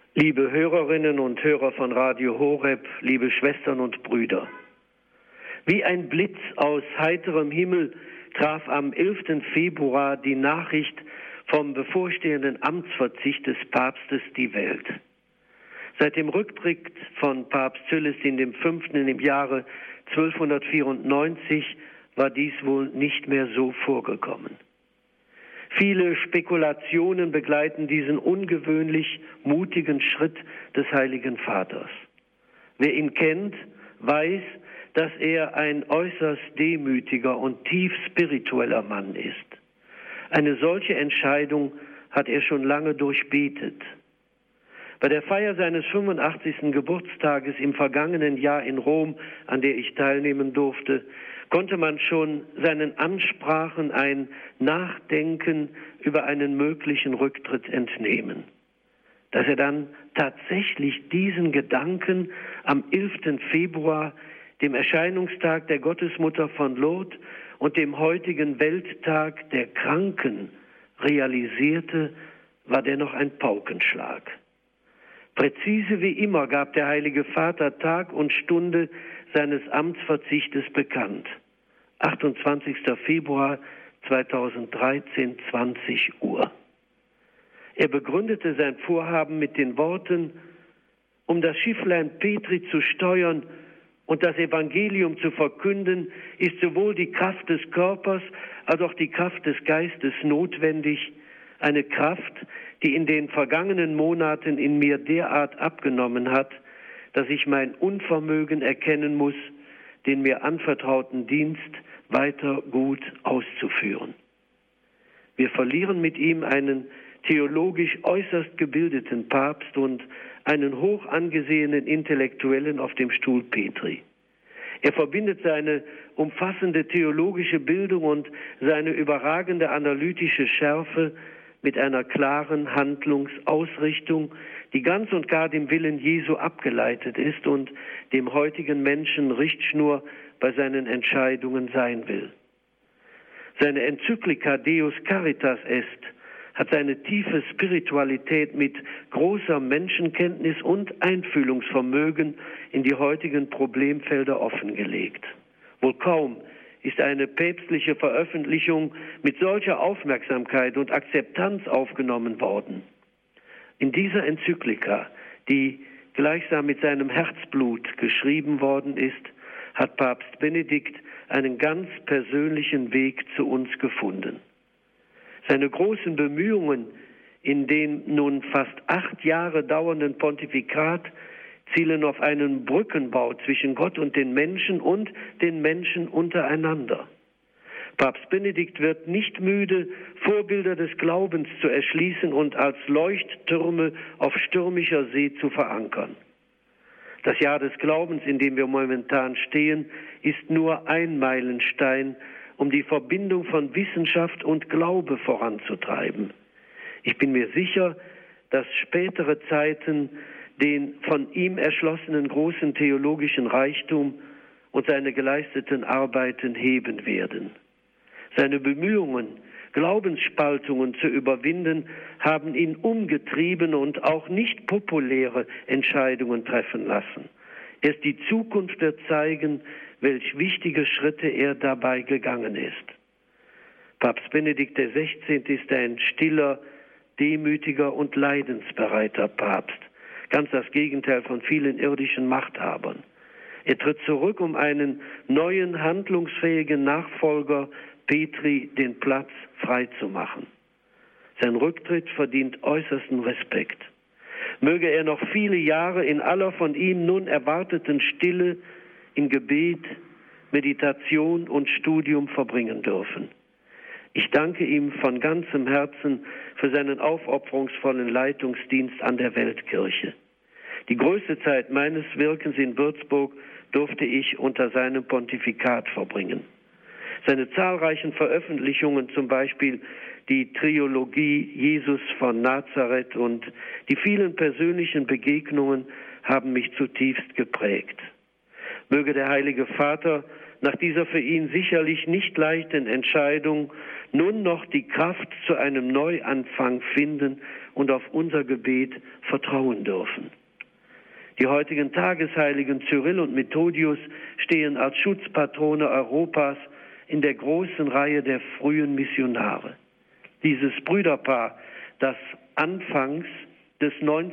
Liebe Hörerinnen und Hörer von Radio Horeb, liebe Schwestern und Brüder, wie ein Blitz aus heiterem Himmel traf am 11. Februar die Nachricht vom bevorstehenden Amtsverzicht des Papstes die Welt. Seit dem Rücktritt von Papst Zölestin V. im Jahre 1294 war dies wohl nicht mehr so vorgekommen. Viele Spekulationen begleiten diesen ungewöhnlich mutigen Schritt des Heiligen Vaters. Wer ihn kennt, weiß, dass er ein äußerst demütiger und tief spiritueller Mann ist. Eine solche Entscheidung hat er schon lange durchbetet. Bei der Feier seines 85. Geburtstages im vergangenen Jahr in Rom, an der ich teilnehmen durfte, konnte man schon seinen Ansprachen ein Nachdenken über einen möglichen Rücktritt entnehmen. Dass er dann tatsächlich diesen Gedanken am 11. Februar, dem Erscheinungstag der Gottesmutter von Lourdes und dem heutigen Welttag der Kranken, realisierte, war dennoch ein Paukenschlag. Präzise wie immer gab der Heilige Vater Tag und Stunde seines Amtsverzichtes bekannt. 28. Februar 2013, 20 Uhr. Er begründete sein Vorhaben mit den Worten: Um das Schifflein Petri zu steuern und das Evangelium zu verkünden, ist sowohl die Kraft des Körpers als auch die Kraft des Geistes notwendig, eine Kraft, die in den vergangenen Monaten in mir derart abgenommen hat, dass ich mein Unvermögen erkennen muss, den mir anvertrauten Dienst weiter gut auszuführen. Wir verlieren mit ihm einen theologisch äußerst gebildeten Papst und einen hoch angesehenen Intellektuellen auf dem Stuhl Petri. Er verbindet seine umfassende theologische Bildung und seine überragende analytische Schärfe mit einer klaren Handlungsausrichtung, die ganz und gar dem Willen Jesu abgeleitet ist und dem heutigen Menschen Richtschnur bei seinen Entscheidungen sein will. Seine Enzyklika Deus Caritas Est hat seine tiefe Spiritualität mit großer Menschenkenntnis und Einfühlungsvermögen in die heutigen Problemfelder offengelegt. Wohl kaum ist eine päpstliche Veröffentlichung mit solcher Aufmerksamkeit und Akzeptanz aufgenommen worden. In dieser Enzyklika, die gleichsam mit seinem Herzblut geschrieben worden ist, hat Papst Benedikt einen ganz persönlichen Weg zu uns gefunden. Seine großen Bemühungen in dem nun fast 8 Jahre dauernden Pontifikat zielen auf einen Brückenbau zwischen Gott und den Menschen untereinander. Papst Benedikt wird nicht müde, Vorbilder des Glaubens zu erschließen und als Leuchttürme auf stürmischer See zu verankern. Das Jahr des Glaubens, in dem wir momentan stehen, ist nur ein Meilenstein, um die Verbindung von Wissenschaft und Glaube voranzutreiben. Ich bin mir sicher, dass spätere Zeiten den von ihm erschlossenen großen theologischen Reichtum und seine geleisteten Arbeiten heben werden. Seine Bemühungen, Glaubensspaltungen zu überwinden, haben ihn umgetrieben und auch nicht populäre Entscheidungen treffen lassen. Erst die Zukunft wird zeigen, welch wichtige Schritte er dabei gegangen ist. Papst Benedikt XVI. Ist ein stiller, demütiger und leidensbereiter Papst. Ganz das Gegenteil von vielen irdischen Machthabern. Er tritt zurück, um einen neuen, handlungsfähigen Nachfolger Petri den Platz freizumachen. Sein Rücktritt verdient äußersten Respekt. Möge er noch viele Jahre in aller von ihm nun erwarteten Stille, in Gebet, Meditation und Studium verbringen dürfen. Ich danke ihm von ganzem Herzen für seinen aufopferungsvollen Leitungsdienst an der Weltkirche. Die größte Zeit meines Wirkens in Würzburg durfte ich unter seinem Pontifikat verbringen. Seine zahlreichen Veröffentlichungen, zum Beispiel die Trilogie Jesus von Nazareth und die vielen persönlichen Begegnungen, haben mich zutiefst geprägt. Möge der Heilige Vater nach dieser für ihn sicherlich nicht leichten Entscheidung nun noch die Kraft zu einem Neuanfang finden und auf unser Gebet vertrauen dürfen. Die heutigen Tagesheiligen Cyrill und Methodius stehen als Schutzpatrone Europas in der großen Reihe der frühen Missionare. Dieses Brüderpaar, das anfangs des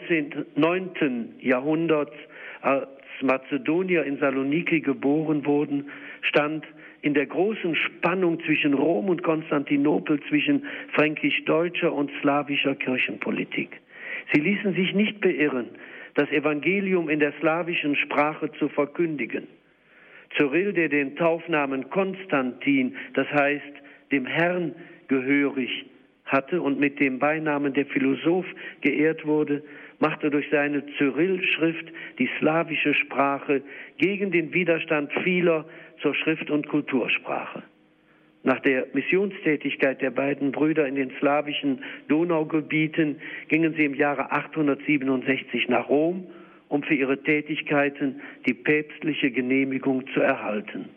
9. Jahrhunderts als Mazedonier in Saloniki geboren wurden, stand in der großen Spannung zwischen Rom und Konstantinopel, zwischen fränkisch-deutscher und slawischer Kirchenpolitik. Sie ließen sich nicht beirren, das Evangelium in der slawischen Sprache zu verkündigen. Cyrill, der den Taufnamen Konstantin, das heißt dem Herrn gehörig hatte und mit dem Beinamen der Philosoph geehrt wurde, machte durch seine Cyrill-Schrift die slawische Sprache gegen den Widerstand vieler zur Schrift- und Kultursprache. Nach der Missionstätigkeit der beiden Brüder in den slawischen Donaugebieten gingen sie im Jahre 867 nach Rom, um für ihre Tätigkeiten die päpstliche Genehmigung zu erhalten.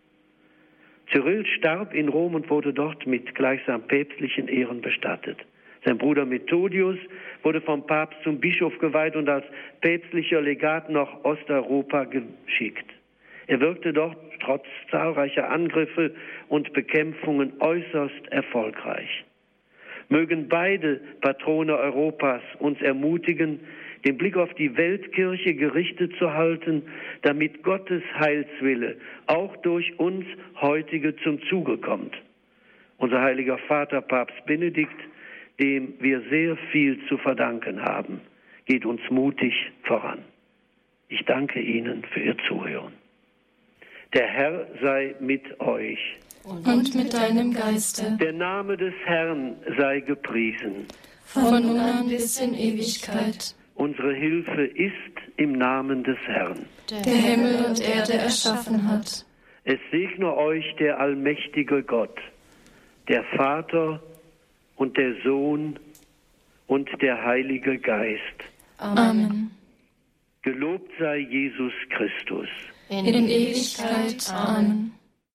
Cyrill starb in Rom und wurde dort mit gleichsam päpstlichen Ehren bestattet. Sein Bruder Methodius wurde vom Papst zum Bischof geweiht und als päpstlicher Legat nach Osteuropa geschickt. Er wirkte dort trotz zahlreicher Angriffe und Bekämpfungen äußerst erfolgreich. Mögen beide Patrone Europas uns ermutigen, den Blick auf die Weltkirche gerichtet zu halten, damit Gottes Heilswille auch durch uns heutige zum Zuge kommt. Unser heiliger Vater, Papst Benedikt, dem wir sehr viel zu verdanken haben, geht uns mutig voran. Ich danke Ihnen für Ihr Zuhören. Der Herr sei mit euch. Und mit deinem Geiste. Der Name des Herrn sei gepriesen. Von nun an bis in Ewigkeit. Unsere Hilfe ist im Namen des Herrn, der Himmel und Erde erschaffen hat. Es segne euch der allmächtige Gott, der Vater und der Sohn und der Heilige Geist. Amen. Gelobt sei Jesus Christus. In Ewigkeit. Amen.